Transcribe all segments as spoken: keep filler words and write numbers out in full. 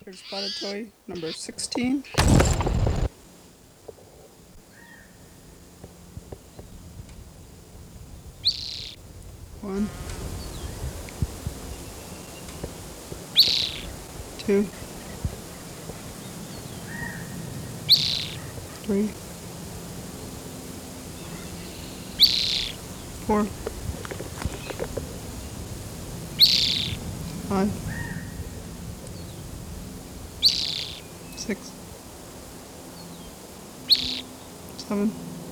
Here's spotted toy number sixteen. One, two, three, four, five, six, seven,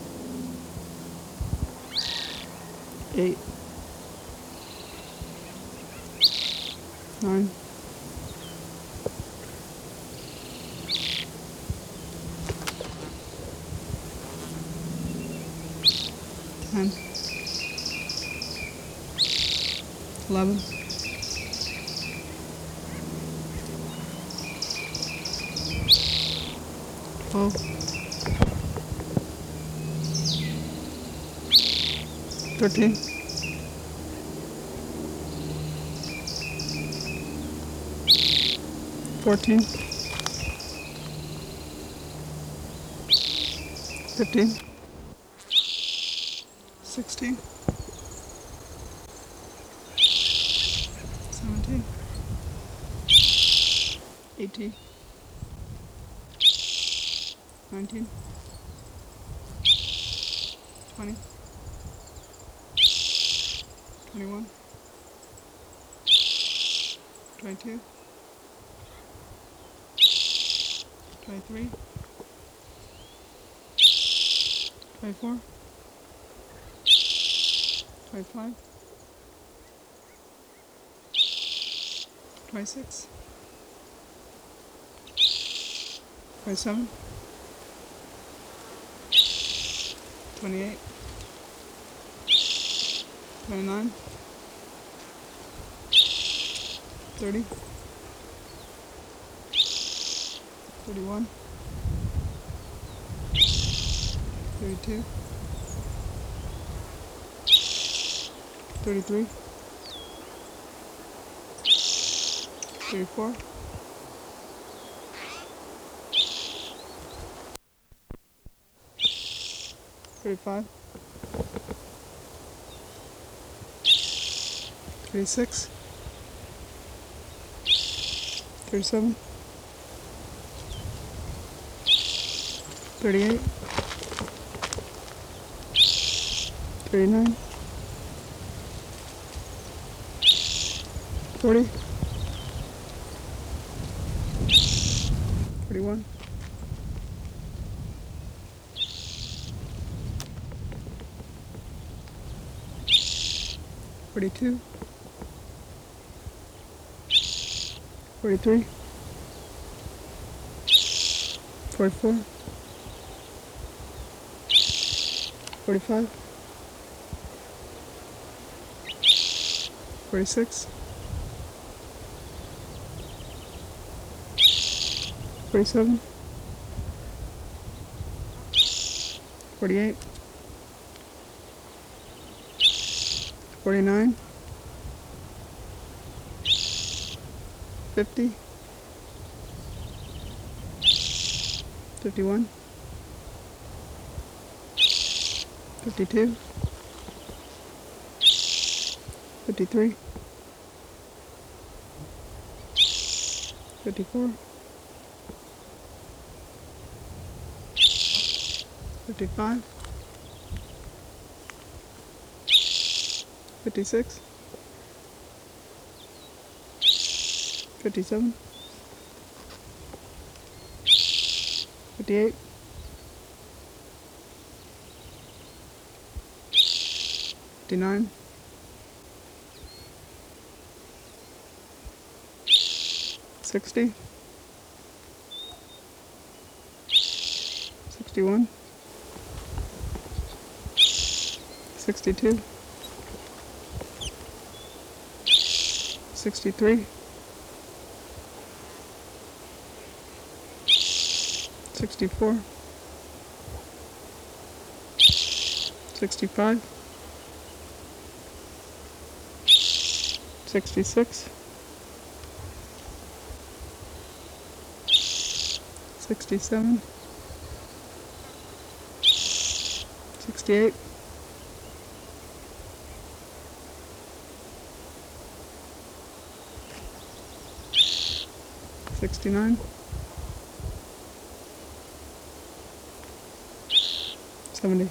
eight, nine, ten, eleven, twelve, thirteen, fourteen, fifteen, sixteen, seventeen, eighteen, nineteen, twenty, twenty-one, twenty-two, twenty-three, twenty-four, twenty-five, twenty-six, twenty-seven, twenty-eight, twenty-nine, thirty, thirty-one, thirty-two, thirty-three, thirty-four, thirty-five, thirty-six, thirty-seven, thirty-eight, thirty-nine, forty, forty-one, forty-two, forty-three, forty-four, forty-five, forty-six, forty-seven, forty-eight, forty-nine, fifty, fifty-one, fifty-two, fifty-three, fifty-four, fifty-five, fifty-six, fifty-seven, fifty-eight, fifty-nine, sixty, sixty-one, sixty-two, sixty-three, sixty-four, sixty-five, sixty-six, sixty-seven, sixty-eight, sixty-nine, seventy.